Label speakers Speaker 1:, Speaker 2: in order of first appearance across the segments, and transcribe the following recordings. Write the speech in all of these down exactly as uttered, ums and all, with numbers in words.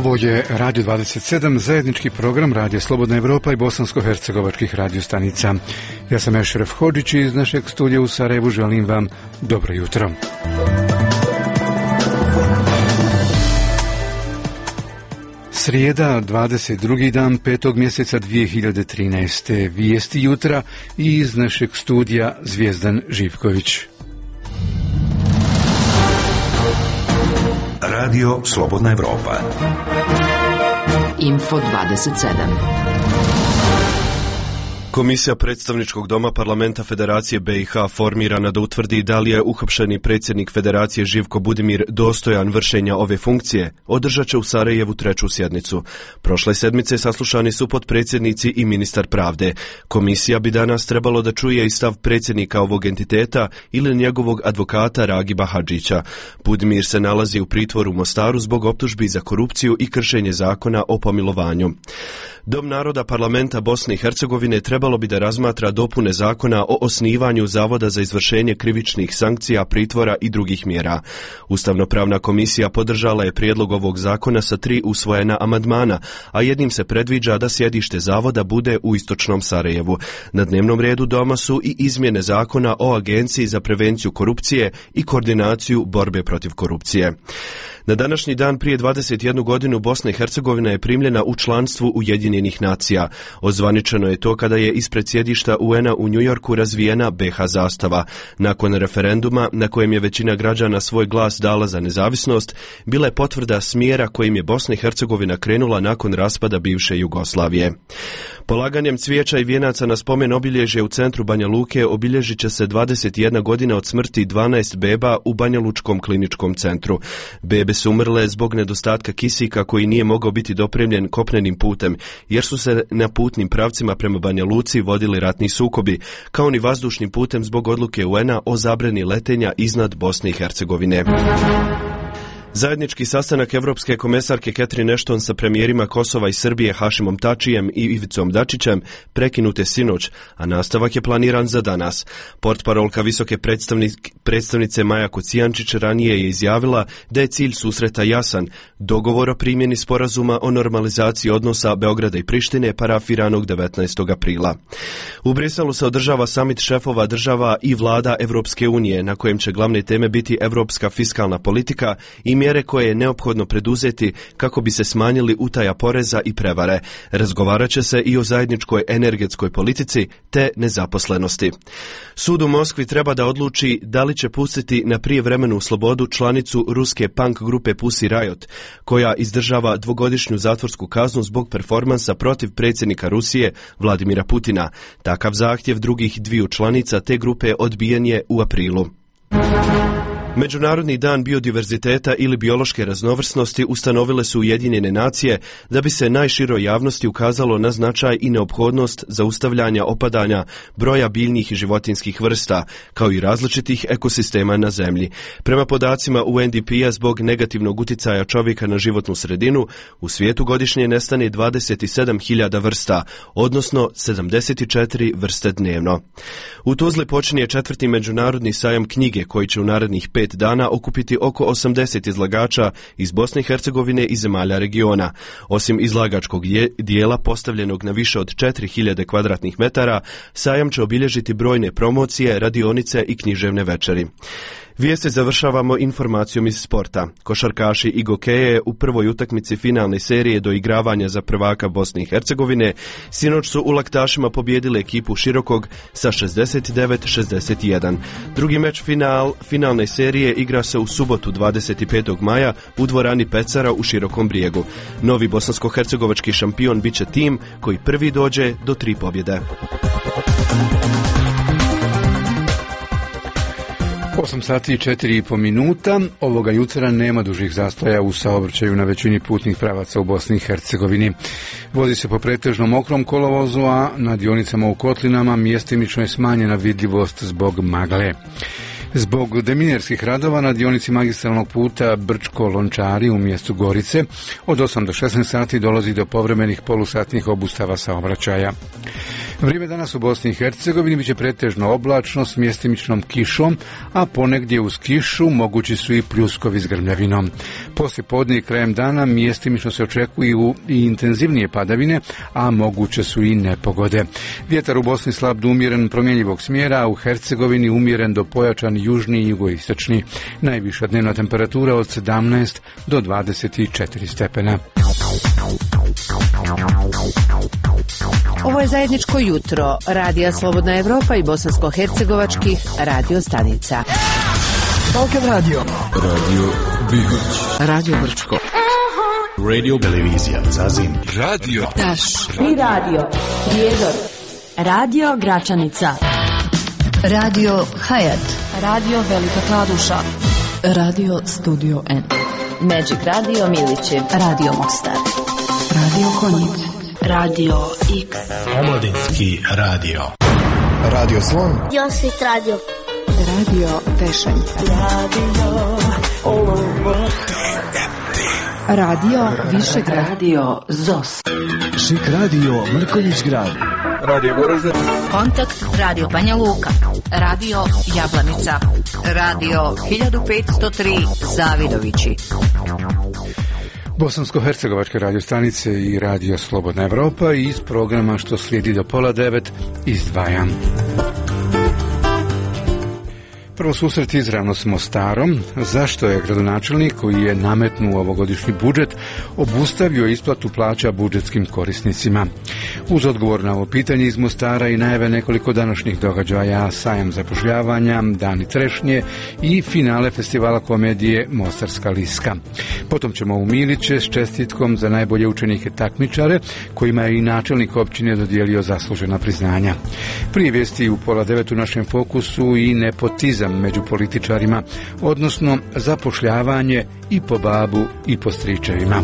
Speaker 1: Ovo je Radio dvadeset sedam, zajednički program Radio Slobodna Evropa i bosansko-hercegovačkih radiostanica. Ja sam Ešref Hodžić i iz našeg studija u Sarajevu želim vam dobro jutro. Srijeda, dvadeset drugi dan petog mjeseca dvije hiljade trinaeste. Vijesti jutra i iz našeg studija Zvijezdan Živković.
Speaker 2: Radio Slobodna Evropa.
Speaker 3: Info dvadeset sedam.
Speaker 4: Komisija predstavničkog doma parlamenta Federacije B i H formirana da utvrdi da li je uhapšeni predsjednik Federacije Živko Budimir dostojan vršenja ove funkcije, održat će u Sarajevu treću sjednicu. Prošle sedmice saslušani su potpredsjednici i ministar pravde. Komisija bi danas trebalo da čuje i stav predsjednika ovog entiteta ili njegovog advokata Ragiba Hadžića. Budimir se nalazi u pritvoru u Mostaru zbog optužbi za korupciju i kršenje zakona o pomilovanju. Dom naroda parlamenta Bosne i Hercegovine trebalo bi da razmatra dopune zakona o osnivanju Zavoda za izvršenje krivičnih sankcija, pritvora i drugih mjera. Ustavnopravna komisija podržala je prijedlog ovog zakona sa tri usvojena amandmana, a jednim se predviđa da sjedište zavoda bude u istočnom Sarajevu. Na dnevnom redu doma su i izmjene zakona o Agenciji za prevenciju korupcije i koordinaciju borbe protiv korupcije. Na današnji dan prije dvadeset jednu godinu Bosna i Hercegovina je primljena u članstvu Ujedinjenih nacija. Ozvaničeno je to kada je ispred sjedišta U N-a u Njujorku razvijena B H zastava. Nakon referenduma, na kojem je većina građana svoj glas dala za nezavisnost, bila je potvrda smjera kojim je Bosna i Hercegovina krenula nakon raspada bivše Jugoslavije. Polaganjem cvijeća i vijenaca na spomen obilježje u centru Banja Luke obilježit će se dvadeset jedna godina od smrti dvanaest beba u Banja Lučkom kliničkom centru. Bebe su umrle zbog nedostatka kisika koji nije mogao biti dopremljen kopnenim putem, jer su se na putnim pravcima prema Banja Luci vodili ratni sukobi, kao ni vazdušnim putem zbog odluke U N-a o zabrani letenja iznad Bosne i Hercegovine. Zajednički sastanak Evropske komesarke Catherine Ashton sa premijerima Kosova i Srbije Hašimom Tačijem i Ivicom Dačićem prekinut je sinoć, a nastavak je planiran za danas. Portparolka visoke predstavnice Maja Kocijančić ranije je izjavila da je cilj susreta jasan, dogovor o primjeni sporazuma o normalizaciji odnosa Beograda i Prištine parafiranog devetnaestog aprila. U Briselu se održava samit šefova država i vlada Evropske unije, na kojem će glavne teme biti evropska fiskalna politika i mjere koje je neophodno preduzeti kako bi se smanjili utaja poreza i prevare. Razgovarat će se i o zajedničkoj energetskoj politici te nezaposlenosti. Sud u Moskvi treba da odluči da li će pustiti na prijevremenu slobodu članicu ruske punk grupe Pussy Riot, koja izdržava dvogodišnju zatvorsku kaznu zbog performansa protiv predsjednika Rusije Vladimira Putina. Takav zahtjev drugih dviju članica te grupe odbijen je u aprilu. Međunarodni dan biodiverziteta ili biološke raznovrsnosti ustanovile su Ujedinjene nacije da bi se najširoj javnosti ukazalo na značaj i neophodnost zaustavljanja opadanja broja biljnih i životinjskih vrsta, kao i različitih ekosistema na zemlji. Prema podacima U N D P-a, zbog negativnog uticaja čovjeka na životnu sredinu, u svijetu godišnje nestane dvadeset sedam hiljada vrsta, odnosno sedamdeset četiri vrste dnevno. U Tuzli počinje četvrti međunarodni sajam knjige koji će u narednih pet dana okupiti oko osamdeset izlagača iz Bosne i Hercegovine i zemalja regiona. Osim izlagačkog dijela postavljenog na više od četiri hiljade kvadratnih metara, sajam će obilježiti brojne promocije, radionice i književne večeri. Vijesti završavamo informacijom iz sporta. Košarkaši Igokeje u prvoj utakmici finalne serije do igravanja za prvaka Bosne i Hercegovine sinoć su u Laktašima pobijedili ekipu Širokog sa šezdeset devet šezdeset jedan. Drugi meč final, finalne serije igra se u subotu dvadeset petog maja u dvorani Pecara u Širokom Brijegu. Novi bosansko-hercegovački šampion biće tim koji prvi dođe do tri pobjede.
Speaker 1: osam sati i četiri i po minuta. Ovoga jutra nema dužih zastoja u saobraćaju na većini putnih pravaca u Bosni i Hercegovini. Vozi se po pretežno mokrom kolovozu, a na dionicama u Kotlinama mjestimično je smanjena vidljivost zbog magle. Zbog deminerskih radova na dionici magistralnog puta Brčko-Lončari u mjestu Gorice od osam do šesnaest sati dolazi do povremenih polusatnih obustava saobraćaja. Vrijeme danas u Bosni i Hercegovini biće pretežno oblačno s mjestimičnom kišom, a ponegdje uz kišu mogući su i pljuskovi s grmljavinom. Poslije podne i krajem dana mjestimično se očekuju i intenzivnije padavine, a moguće su i nepogode. Vjetar u Bosni slab do umjeren promjenjivog smjera, a u Hercegovini umjeren do pojačan južni i jugoistočni. Najviša dnevna temperatura od sedamnaest do dvadeset četiri stepena.
Speaker 3: Ovo je zajedničko jutro Radija Slobodna Evropa i bosansko-hercegovačkih radio stanica.
Speaker 5: Balkan radio.
Speaker 6: Radio Bihać.
Speaker 5: Radio Brčko.
Speaker 6: Radio Televizija Zazin.
Speaker 5: Radio
Speaker 3: Taš. I radio Prijedor.
Speaker 7: Radio Gračanica.
Speaker 8: Radio Hayat.
Speaker 7: Radio Velika Kladuša.
Speaker 8: Radio Studio N.
Speaker 3: Magic Radio Milićev.
Speaker 8: Radio Mostar. Radio Konjic.
Speaker 7: Radio X.
Speaker 5: Omladinski radio.
Speaker 9: Radio Slon.
Speaker 10: Josvit radio.
Speaker 8: Radio Tešanj.
Speaker 7: Radio
Speaker 8: Radio Višegrad.
Speaker 7: Radio Zos.
Speaker 5: Šik radio Mrkonjić grad.
Speaker 1: Radio Goražde.
Speaker 3: Kontakt Radio Banja Luka. Radio Jablanica. Radio hiljadu petsto tri Zavidovići.
Speaker 1: Bosansko-hercegovačke radio stanice i radio Slobodna Evropa i iz programa što slijedi do pola devet izdvajam. Prvo susret izravno s Mostarom. Zašto je gradonačelnik koji je nametnuo ovogodišnji budžet obustavio isplatu plaća budžetskim korisnicima? Uz odgovor na ovo pitanje iz Mostara i najave nekoliko današnjih događaja, sajam zapošljavanja, dani trešnje i finale festivala komedije Mostarska liska. Potom ćemo u Miliće s čestitkom za najbolje učenike takmičare, kojima je i načelnik općine dodijelio zaslužena priznanja. Prije vijesti u pola devet u našem fokusu i nepotizam među političarima, odnosno zapošljavanje i po babu i po stričevima.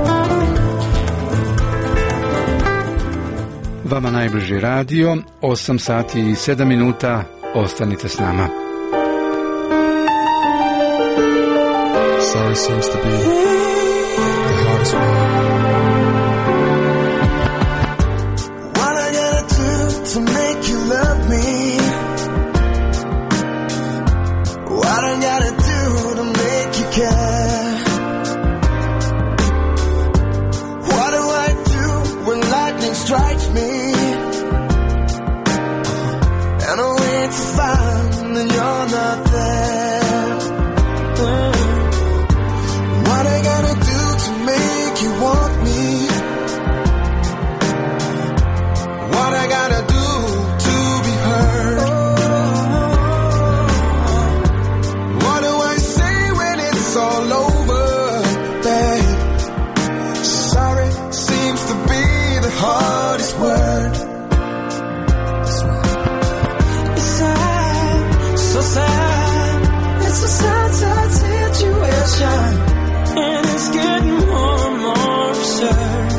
Speaker 1: Vama najbliži radio, osam sati i sedam minuta, ostanite s nama.
Speaker 6: Sorry seems to be the hardest one.
Speaker 11: What I gotta do to make you love me? What I gotta do to make you care? What do I do when lightning strikes me? And I wait to find that you're not there. What I gotta do to make you want me? What I gotta do to be heard? What do I say when it's all over, babe? Sorry seems to be the hardest word. It's sad, so sad. It's a sad, sad situation. And it's getting more and more absurd.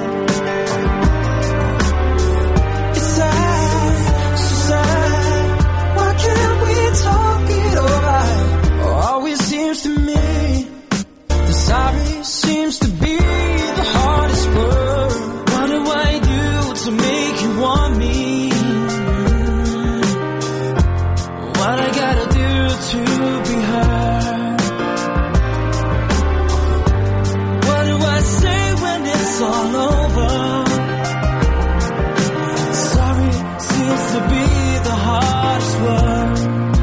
Speaker 11: It's sad, so sad. Why can't we talk it over? Oh, always seems to me the sorry seems to be the hardest word. What do I do to make you want me? What I gotta do to be heard? It's all over. Sorry seems to be the hardest word.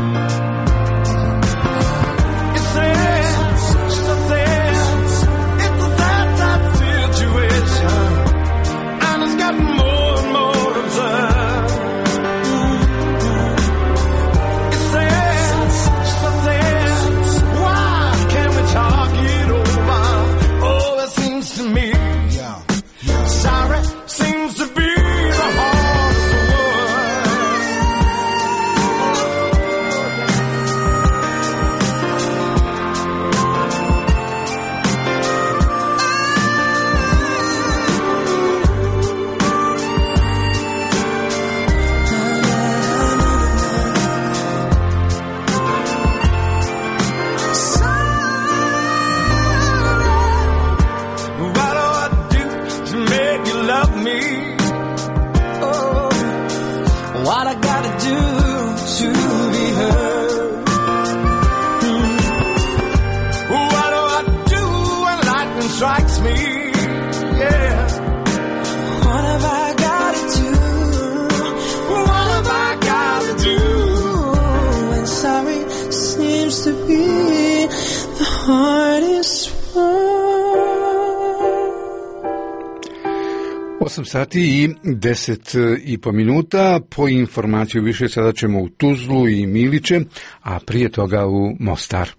Speaker 11: It's there, so there. It's a that type situation, and it's gotten more and more absurd. It's there, so there. Why can't we talk it over? Oh, it seems to me. Sorry seems to be the hardest word. What do I do to make you love me? Oh, what I gotta do to be heard. Mm. What do I do when lightning strikes me? Yeah. What have I gotta do? What have I gotta do? When sorry seems to be the hardest one.
Speaker 1: osam sati i deset i po minuta. Po informaciju više sada ćemo u Tuzlu i Miliće, a prije toga u Mostar.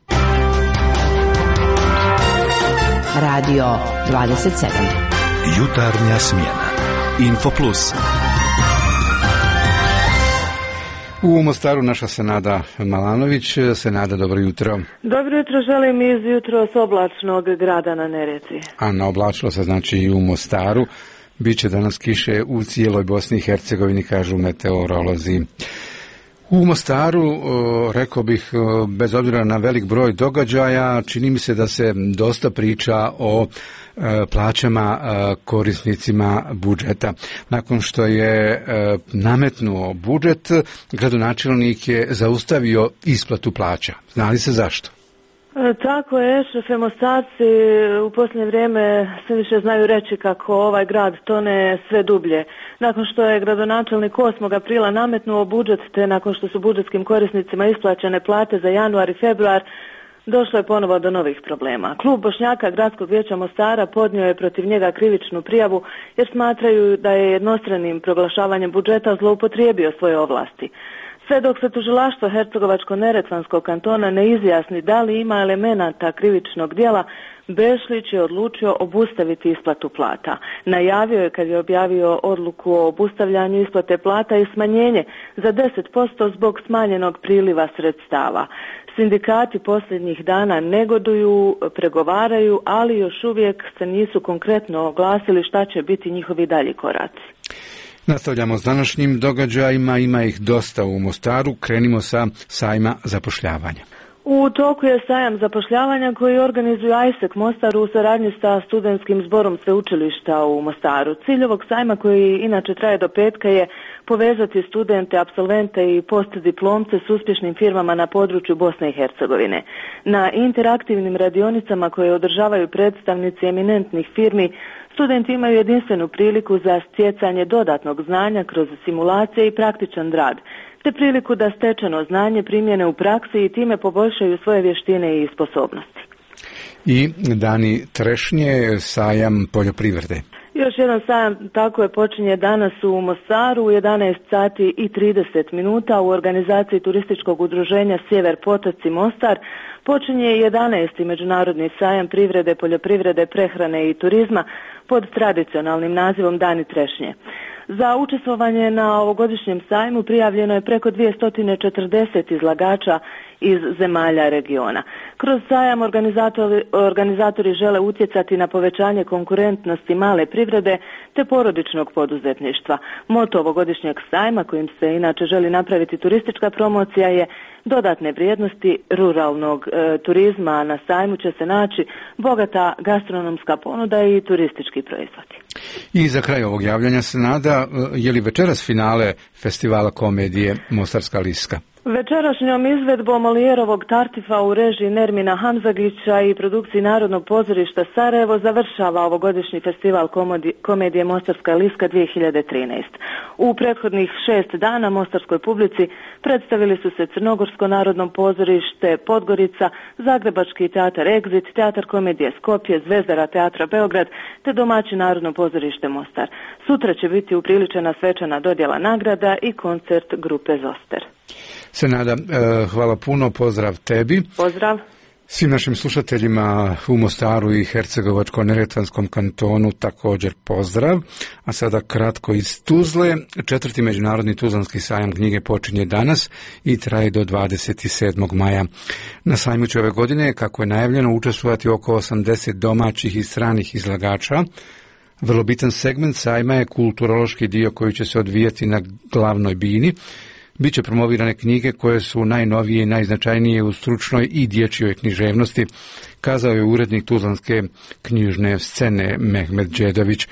Speaker 3: Radio dvadeset sedam.
Speaker 2: Jutarnja smjena. Infoplus.
Speaker 1: U Mostaru naša Senada Malanović. Senada, dobro jutro.
Speaker 10: Dobro jutro, želim iz jutros oblačnog grada na Neretvi.
Speaker 1: A na oblačilo se znači i u Mostaru. Biće danas kiše u cijeloj Bosni i Hercegovini, kažu meteorolozi. U Mostaru, rekao bih, bez obzira na velik broj događaja, čini mi se da se dosta priča o plaćama korisnicima budžeta. Nakon što je nametnuo budžet, gradonačelnik je zaustavio isplatu plaća. Zna li se zašto?
Speaker 10: Tako je, šefe Mostarci u posljednje vrijeme sve više znaju reći kako ovaj grad tone sve dublje. Nakon što je gradonačelnik osmog aprila nametnuo budžet, te nakon što su budžetskim korisnicima isplaćene plate za januar i februar, došlo je ponovo do novih problema. Klub Bošnjaka Gradskog vijeća Mostara podnio je protiv njega krivičnu prijavu jer smatraju da je jednostranim proglašavanjem budžeta zloupotrijebio svoje ovlasti. Sve dok se tužilaštvo Hercegovačko-neretvanskog kantona ne izjasni da li ima elemenata krivičnog djela, Bešlić je odlučio obustaviti isplatu plata. Najavio je kad je objavio odluku o obustavljanju isplate plata i smanjenje za deset posto zbog smanjenog priliva sredstava. Sindikati posljednjih dana negoduju, pregovaraju, ali još uvijek se nisu konkretno oglasili šta će biti njihovi dalji koraci.
Speaker 1: Nastavljamo s današnjim događajima, ima ih dosta u Mostaru. Krenimo sa sajma zapošljavanja.
Speaker 10: U toku je sajam zapošljavanja koji organizuje AISEK Mostar u saradnji sa studentskim zborom sveučilišta u Mostaru. Cilj ovog sajma, koji inače traje do petka, je povezati studente, apsolvente i postdiplomce s uspješnim firmama na području Bosne i Hercegovine. Na interaktivnim radionicama koje održavaju predstavnici eminentnih firmi, studenti imaju jedinstvenu priliku za stjecanje dodatnog znanja kroz simulacije i praktičan rad, te priliku da stečeno znanje primjene u praksi i time poboljšaju svoje vještine i sposobnosti.
Speaker 1: I dani trešnje, sajam poljoprivrede.
Speaker 10: Još jedan sajam tako je počinje danas u Mostaru u jedanaest sati i trideset minuta u organizaciji turističkog udruženja Sjever Potoci Mostar. Počinje jedanaesti međunarodni sajam privrede, poljoprivrede, prehrane i turizma pod tradicionalnim nazivom Dani trešnje. Za učestvovanje na ovogodišnjem sajmu prijavljeno je preko dvjesto četrdeset izlagača iz zemalja regiona. Kroz sajam organizatori, organizatori žele utjecati na povećanje konkurentnosti male privrede te porodičnog poduzetništva. Moto ovogodišnjeg sajma, kojim se inače želi napraviti turistička promocija, je dodatne vrijednosti ruralnog e, turizma. Na sajmu će se naći bogata gastronomska ponuda i turistički proizvodi.
Speaker 1: I za kraj ovog javljanja se nada, je li večeras finale festivala komedije Mostarska liska?
Speaker 10: Večerašnjom izvedbom Molijerovog Tartifa u režiji Nermina Hamzagića i produkciji Narodnog pozorišta Sarajevo završava ovogodišnji festival komedije Mostarska liska dvije hiljade trinaest. U prethodnih šest dana mostarskoj publici predstavili su se Crnogorsko narodno pozorište Podgorica, Zagrebački teatar Exit, teatar komedije Skopje, Zvezdara teatra Beograd te domaći Narodno pozorište Mostar. Sutra će biti upriličena svečana dodjela nagrada i koncert grupe Zoster.
Speaker 1: Senada, hvala puno, pozdrav tebi.
Speaker 10: Pozdrav.
Speaker 1: Svim našim slušateljima u Mostaru i Hercegovačko-neretvanskom kantonu također pozdrav. A sada kratko iz Tuzle. Četvrti međunarodni tuzlanski sajam knjige počinje danas i traje do dvadeset sedmog maja. Na sajmu će ove godine, kako je najavljeno, učestvovati oko osamdeset domaćih i stranih izlagača. Vrlo bitan segment sajma je kulturološki dio koji će se odvijati na glavnoj bini. Biće promovirane knjige koje su najnovije i najznačajnije u stručnoj i dječjoj književnosti, kazao je urednik tuzlanske knjižne scene Mehmed Đedović.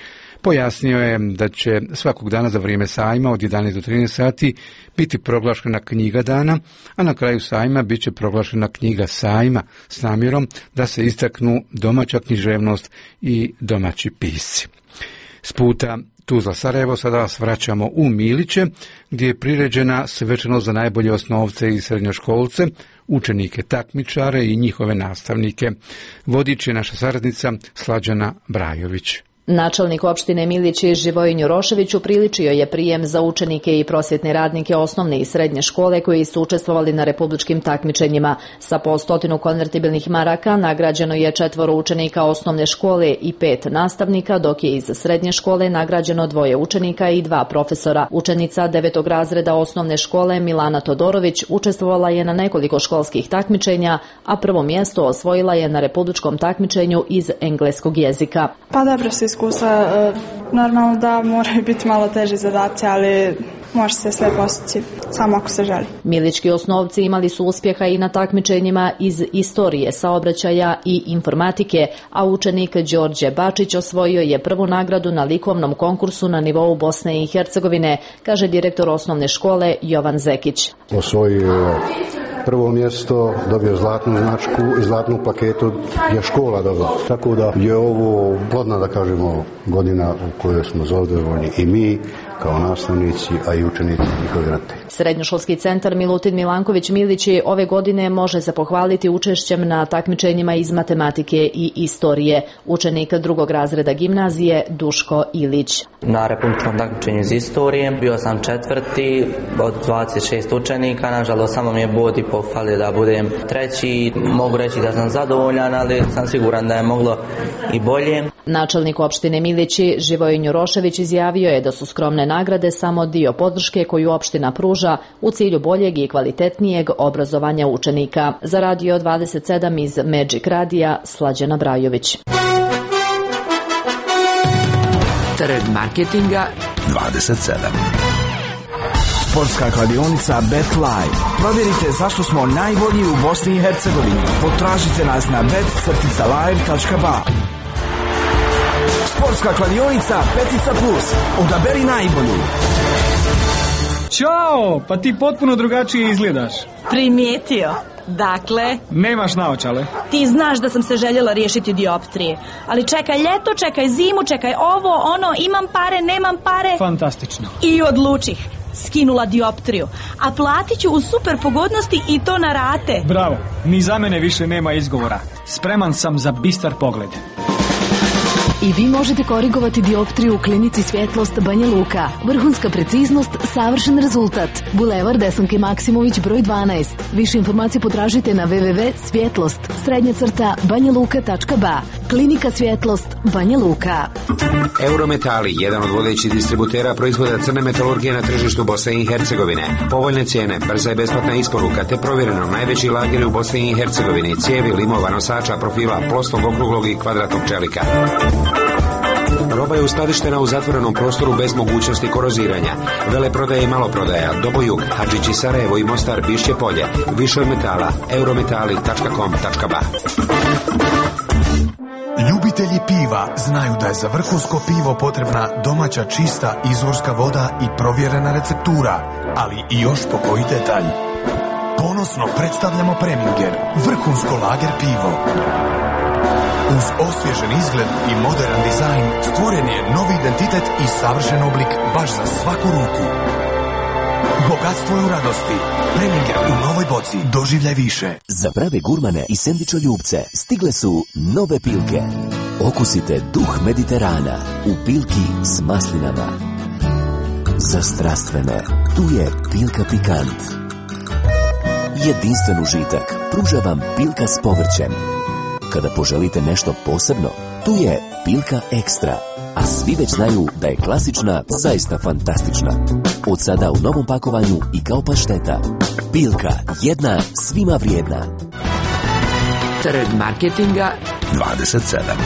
Speaker 1: Pojasnio je da će svakog dana za vrijeme sajma od jedanaest do trinaest sati biti proglašena knjiga dana, a na kraju sajma bit će proglašena knjiga sajma s namjerom da se istaknu domaća književnost i domaći pisci. S puta Tuzla Sarajevo sada vas vraćamo u Miliće, gdje je priređena svečanost za najbolje osnovce i srednjoškolce, učenike takmičare i njihove nastavnike. Vodič je naša saradnica Slađana Brajović.
Speaker 12: Načelnik opštine Milići Živojin Jurošević upriličio je prijem za učenike i prosvjetne radnike osnovne i srednje škole koji su učestvovali na republičkim takmičenjima. Sa po stotinu konvertibilnih maraka nagrađeno je četvoro učenika osnovne škole i pet nastavnika, dok je iz srednje škole nagrađeno dvoje učenika i dva profesora. Učenica devetog razreda osnovne škole Milana Todorović učestvovala je na nekoliko školskih takmičenja, a prvo mjesto osvojila je na republičkom takmičenju iz engleskog jezika.
Speaker 13: Pa dobro se iskustva, normalno da moraju biti malo teži zadaci, ali može se sve postići, samo ako se želi.
Speaker 12: Milički osnovci imali su uspjeha i na takmičenjima iz istorije, saobraćaja i informatike, a učenik Đorđe Bačić osvojio je prvu nagradu na likovnom konkursu na nivou Bosne i Hercegovine, kaže direktor osnovne škole Jovan Zekić.
Speaker 14: Osvojio prvo mjesto, dobio zlatnu značku i zlatnu plaketu je škola dobila. Tako da je ovo plodna, da kažemo, godina u kojoj smo zadovoljni i mi kao nastavnici, a i učenici njihovi roditelji.
Speaker 12: Srednjoškolski centar Milutin Milanković Milići ove godine može se pohvaliti učešćem na takmičenjima iz matematike i istorije. Učenik drugog razreda gimnazije Duško Ilić.
Speaker 15: Na republičkom takmičenju iz istorije bio sam četvrti od dvadeset šest učenika, nažalost samo mi je bod i pofalio da budem treći. Mogu reći da sam zadovoljan, ali sam siguran da je moglo i bolje.
Speaker 12: Načelnik opštine Milići Živojin Jurošević izjavio je da su skromne nagrade samo dio podrške koju opština pruža u cilju boljeg i kvalitetnijeg obrazovanja učenika. Za Radio dvadeset sedam iz Magic Radija, Slađana Brajović.
Speaker 3: Trg marketinga
Speaker 2: dvadeset sedam.
Speaker 5: Sportska kladionica Bet Live. Provjerite zašto smo najbolji u Bosni i Hercegovini. Potražite nas na bet live tačka ba. Sportska kladionica Petica Plus. Odaberi najbolju.
Speaker 16: Ćao, pa ti potpuno drugačije izgledaš.
Speaker 17: Primijetio. Dakle,
Speaker 16: nemaš naočale.
Speaker 17: Ti znaš da sam se željela riješiti dioptrije. Ali čekaj ljeto, čekaj zimu, čekaj ovo, ono, imam pare, nemam pare.
Speaker 16: Fantastično.
Speaker 17: I odlučih. Skinula dioptriju. A platit ću u super pogodnosti i to na rate.
Speaker 16: Bravo, ni za mene više nema izgovora. Spreman sam za bistar pogled.
Speaker 8: I vi možete korigovati dioptriju u klinici Svjetlost Banja Luka. Vrhunska preciznost, savršen rezultat. Bulevar Desanke Maksimović broj dvanaest. Više informacije potražite na w w w tačka svjetlost srednja crta banja luka tačka ba. Klinika Svjetlost Banja Luka.
Speaker 18: Eurometali, jedan od vodećih distributera proizvoda crne metalurgije na tržištu Bosne i Hercegovine. Povoljne cijene, brza i besplatna isporuka te provjereno najveći lageri u Bosni i Hercegovini, cijevi, limova, nosača, profila, plosnog, okruglog i kvadratnog čelika. Roba je uskladištena u zatvorenom prostoru bez mogućnosti koroziranja. Veleprodaja i maloprodaja, Dobojug, Hadžići Sarajevo i Mostar, Bišće Polje. Više od metala, eurometali tačka com tačka ba.
Speaker 19: Ljubitelji piva znaju da je za vrhunsko pivo potrebna domaća čista izvorska voda i provjerena receptura, ali i još po koji detalj. Ponosno predstavljamo Preminger, vrhunsko lager pivo. Uz osvježen izgled i modern dizajn stvoren je novi identitet i savršen oblik baš za svaku ruku. Bogatstvo je u radosti. Preminger u novoj boci. Doživljaj više.
Speaker 20: Za prave gurmane i sendvičoljubce stigle su nove pilke. Okusite duh Mediterana u pilki s maslinama. Za strastvene, tu je pilka pikant. Jedinstven užitak pruža vam pilka s povrćem. Kada poželite nešto posebno, tu je pilka ekstra, a svi već znaju da je klasična zaista fantastična. Od sada u novom pakovanju i kao pašteta. Pilka, jedna, svima vrijedna.
Speaker 3: Trg marketinga
Speaker 2: dvadeset sedam.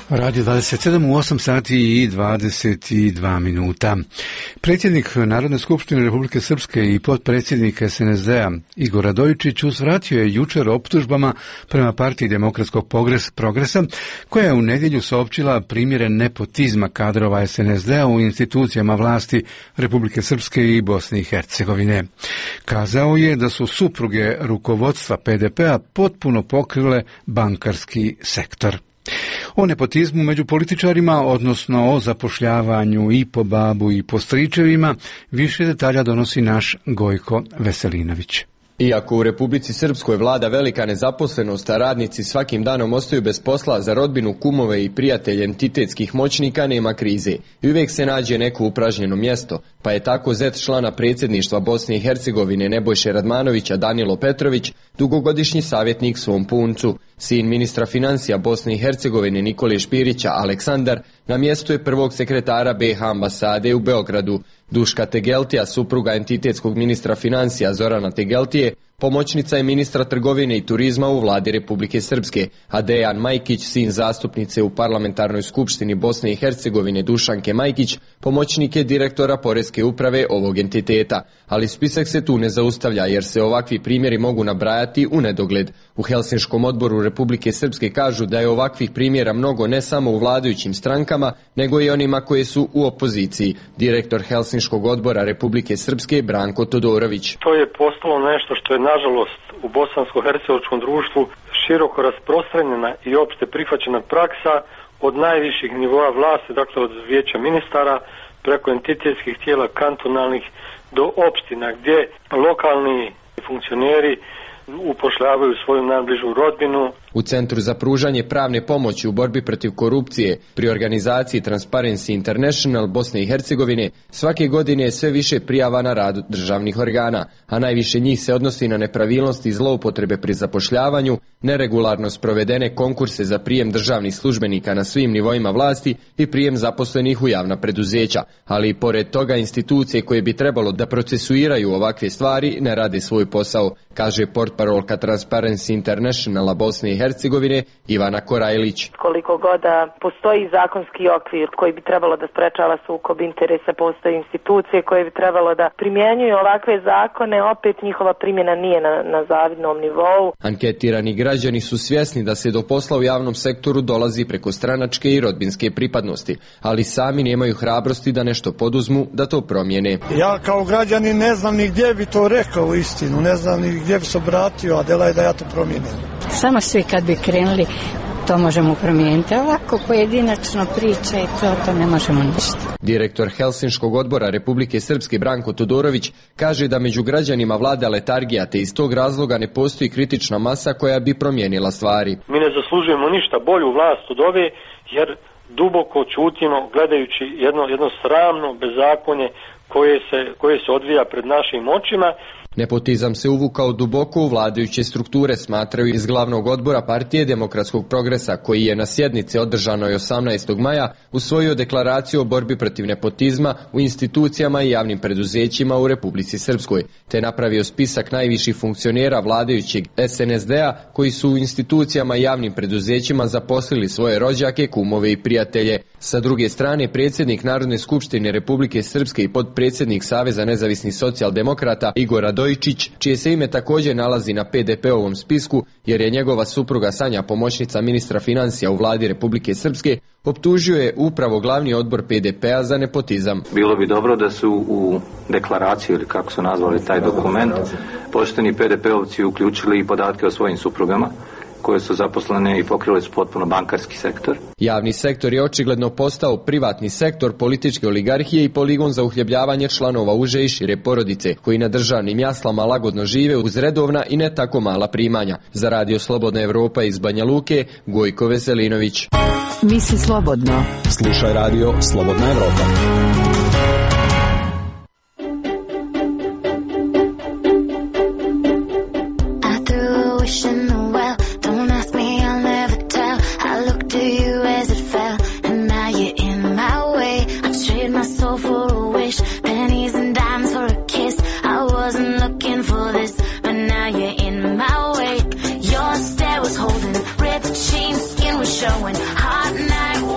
Speaker 1: Radio dvadeset sedam u osam sati i dvadeset dva minuta. Predsjednik Narodne skupštine Republike Srpske i potpredsjednik es en es de-a Igor Radojičić uzvratio je jučer optužbama prema partiji Demokratskog progresa, koja je u nedjelju saopćila primjere nepotizma kadrova es en es de-a u institucijama vlasti Republike Srpske i Bosne i Hercegovine. Kazao je da su supruge rukovodstva pe de pe-a potpuno pokrile bankarski sektor. O nepotizmu među političarima, odnosno o zapošljavanju i po babu i po stričevima, više detalja donosi naš Gojko Veselinović.
Speaker 21: Iako u Republici Srpskoj vlada velika nezaposlenost, a radnici svakim danom ostaju bez posla, za rodbinu, kumove i prijatelje entitetskih moćnika nema krize. I uvijek se nađe neko upražnjeno mjesto, pa je tako zet člana predsjedništva Bosne i Hercegovine Nebojše Radmanovića Danilo Petrović dugogodišnji savjetnik svom puncu. Sin ministra financija Bosne i Hercegovine Nikole Špirića Aleksandar na mjestu je prvog sekretara be ha ambasade u Beogradu. Duška Tegeltija, supruga entitetskog ministra financija Zorana Tegeltije, pomoćnica je ministra trgovine i turizma u vladi Republike Srpske, a Dejan Majkić, sin zastupnice u parlamentarnoj skupštini Bosne i Hercegovine Dušanke Majkić, pomoćnik je direktora poreske uprave ovog entiteta. Ali spisak se tu ne zaustavlja, jer se ovakvi primjeri mogu nabrajati u nedogled. U Helsinškom odboru Republike Srpske kažu da je ovakvih primjera mnogo ne samo u vladajućim strankama, nego i onima koje su u opoziciji. Direktor Helsinškog odbora Republike Srpske Branko Todorović.
Speaker 22: To je postalo nešto što je nažalost u bosansko-hercegovačkom društvu široko rasprostranjena i opšte prihvaćena praksa od najviših nivoa vlasti, dakle od vijeća ministara preko entitetskih tijela kantonalnih do opština, gdje lokalni funkcioneri upošljavaju svoju najbližu rodbinu.
Speaker 21: U Centru za pružanje pravne pomoći u borbi protiv korupcije pri organizaciji Transparency International Bosne i Hercegovine svake godine je sve više prijava na rad državnih organa, a najviše njih se odnosi na nepravilnosti i zloupotrebe pri zapošljavanju, neregularno sprovedene konkurse za prijem državnih službenika na svim nivoima vlasti i prijem zaposlenih u javna preduzeća, ali i pored toga institucije koje bi trebalo da procesuiraju ovakve stvari ne rade svoj posao, kaže portparolka Transparency Internationala Bosne i Hercegovine Ivana Korajlić.
Speaker 23: Koliko god da postoji zakonski okvir koji bi trebalo da sprečava sukob interesa, postoje institucije koje bi trebalo da primjenjuju ovakve zakone, opet njihova primjena nije na, na zavidnom nivou.
Speaker 21: Anketirani građani su svjesni da se do posla u javnom sektoru dolazi preko stranačke i rodbinske pripadnosti, ali sami nemaju hrabrosti da nešto poduzmu da to promijene.
Speaker 24: Ja kao građanin ne znam ni gdje bi to rekao istinu, ne znam ni gdje bi se obratio, a dela je da ja to promijenim.
Speaker 25: Samo svi kad bi krenuli, to možemo promijeniti. Ovako pojedinačno priča i to, to ne možemo ništa.
Speaker 21: Direktor Helsinškog odbora Republike Srpske Branko Todorović kaže da među građanima vlada letargija, te iz tog razloga ne postoji kritična masa koja bi promijenila stvari.
Speaker 22: Mi ne zaslužujemo ništa bolju vlast od ove, jer duboko čutimo gledajući jedno, jedno sramno bezakonje koje se, koje se odvija pred našim očima.
Speaker 21: Nepotizam se uvukao duboko u vladajuće strukture, smatraju iz glavnog odbora partije Demokratskog progresa, koji je na sjednici održanoj osamnaestog maja usvojio deklaraciju o borbi protiv nepotizma u institucijama i javnim preduzećima u Republici Srpskoj, te napravio spisak najviših funkcionera vladajućeg es en es de-a koji su u institucijama i javnim preduzećima zaposlili svoje rođake, kumove i prijatelje. Sa druge strane, predsjednik Narodne skupštine Republike Srpske i potpredsjednik Saveza nezavisnih socijaldemokrata Igor Radojičić, čije se ime također nalazi na pe de pe-ovom spisku, jer je njegova supruga Sanja pomoćnica ministra financija u vladi Republike Srpske, optužio je upravo glavni odbor pe de pe-a za nepotizam.
Speaker 26: Bilo bi dobro da su u deklaraciju, ili kako su nazvali taj dokument, pošteni pe de pe-ovci uključili i podatke o svojim suprugama, koje su zaposlene i pokrile su potpuno bankarski sektor.
Speaker 21: Javni sektor je očigledno postao privatni sektor političke oligarhije i poligon za uhljebljavanje članova uže i šire porodice, koji na državnim jaslama lagodno žive uz redovna i ne tako mala primanja. Za Radio Slobodna Evropa iz Banja Luke, Gojko Veselinović.
Speaker 3: Misli slobodno.
Speaker 6: Slušaj Radio Slobodna Evropa.
Speaker 11: Showing hot night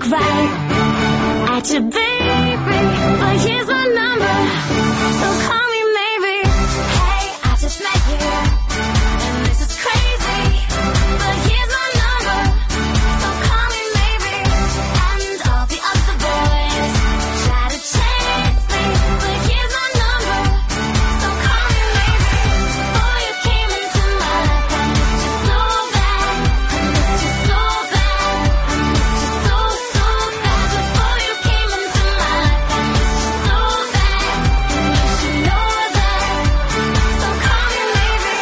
Speaker 11: right at your baby, but here's my number, so call me maybe. Hey, I just met you, and this is crazy, but here's my number, so call me maybe. And all the other boys try to chase me, but here's my number, so call me maybe. Before you came into my life, I missed you so bad, I missed you so bad, I missed you so, so bad. Before you came into my life, I missed you so bad, and you should know that, so call me maybe.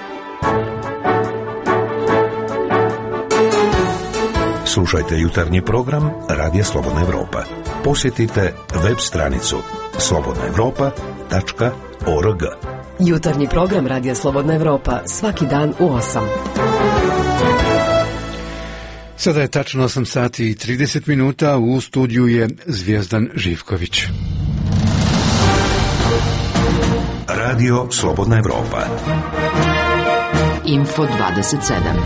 Speaker 2: Slušajte jutarnji program Radija Slobodna Evropa. Posjetite web stranicu slobodna evropa tačka org.
Speaker 4: Jutarnji program Radija Slobodna Evropa svaki dan u osam.
Speaker 1: Sada je tačno osam sati i trideset minuta, u studiju je Zvijezdan Živković.
Speaker 2: Radio Slobodna Evropa.
Speaker 3: Info dvadeset sedam.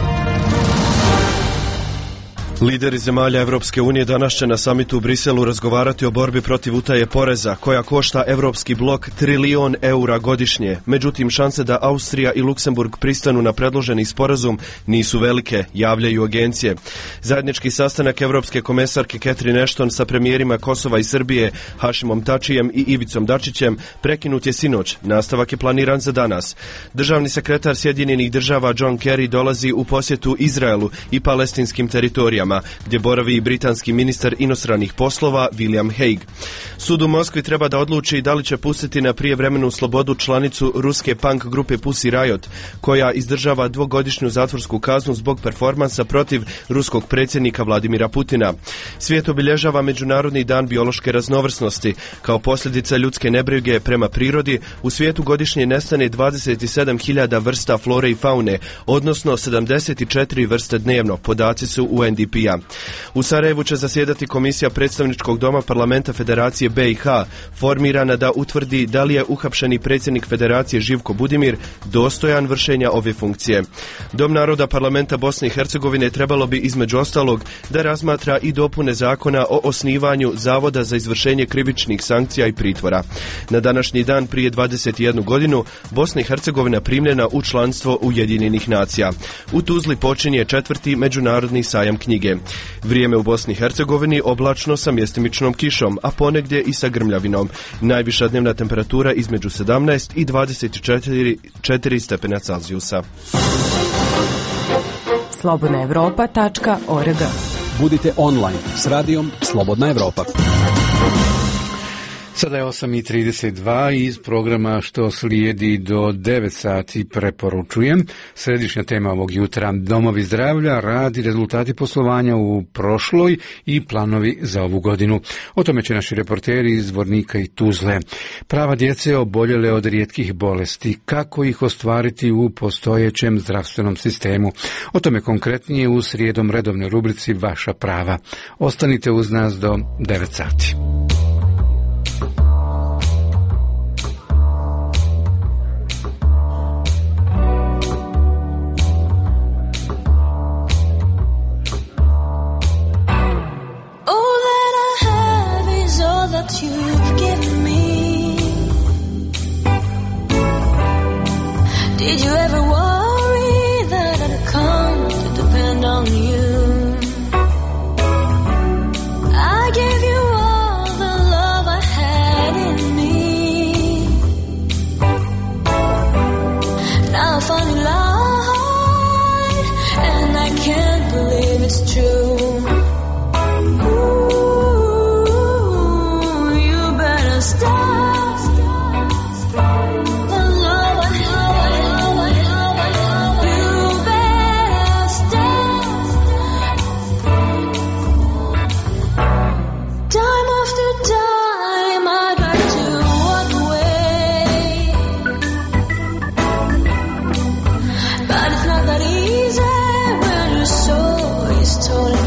Speaker 7: Lideri zemalja Evropske unije danas će na samitu u Briselu razgovarati o borbi protiv utaje poreza, koja košta Evropski blok trilion eura godišnje. Međutim, šanse da Austrija i Luksemburg pristanu na predloženi sporazum nisu velike, javljaju agencije. Zajednički sastanak Evropske komesarke Catherine Ashton sa premijerima Kosova i Srbije, Hašimom Tačijem i Ivicom Dačićem, prekinut je sinoć. Nastavak je planiran za danas. Državni sekretar Sjedinjenih država John Kerry dolazi u posjetu Izraelu i palestinskim teritorijama, gdje boravi i britanski ministar inostranih poslova William Hague. Sud u Moskvi treba da odluči da li će pustiti na prijevremenu slobodu članicu ruske punk grupe Pussy Riot, koja izdržava dvogodišnju zatvorsku kaznu zbog performansa protiv ruskog predsjednika Vladimira Putina. Svijet obilježava Međunarodni dan biološke raznovrsnosti. Kao posljedica ljudske nebrige prema prirodi, u svijetu godišnje nestane dvadeset sedam hiljada vrsta flore i faune, odnosno sedamdeset četiri vrste dnevno, podaci su U N D P-a. U Sarajevu će zasjedati Komisija predstavničkog doma Parlamenta Federacije B i H, formirana da utvrdi da li je uhapšeni predsjednik Federacije Živko Budimir dostojan vršenja ove funkcije. Dom naroda Parlamenta Bosne i Hercegovine trebalo bi između ostalog da razmatra i dopune zakona o osnivanju Zavoda za izvršenje krivičnih sankcija i pritvora. Na današnji dan prije dvadeset jednu godinu Bosna i Hercegovina primljena u članstvo Ujedinjenih nacija. U Tuzli počinje četvrti međunarodni sajam knjige. Vrijeme u Bosni i Hercegovini oblačno sa mjestimičnom kišom, a ponegdje i sa grmljavinom. Najviša dnevna temperatura između sedamnaest i dvadeset četiri stepena Celzijusa.
Speaker 4: slobodna evropa tačka org.
Speaker 6: Budite online s radijom Slobodna Evropa.
Speaker 1: Sada je osam i trideset dva i iz programa što slijedi do devet sati preporučujem. Središnja tema ovog jutra: domovi zdravlja, rad i rezultati poslovanja u prošloj i planovi za ovu godinu. O tome će naši reporteri iz Zvornika i Tuzle. Prava djece oboljele od rijetkih bolesti, kako ih ostvariti u postojećem zdravstvenom sistemu. O tome konkretnije u srijedom redovnoj rubrici Vaša prava. Ostanite uz nas do devet sati.
Speaker 11: You've given me. Did you ever worry that I'd come to depend on you? I gave you all the love I had in me. Now I finally lied, and I can't believe it's true. Stop, stop, the love I have, you better stop. Time after time I try to walk away, but it's not that easy when your soul is torn.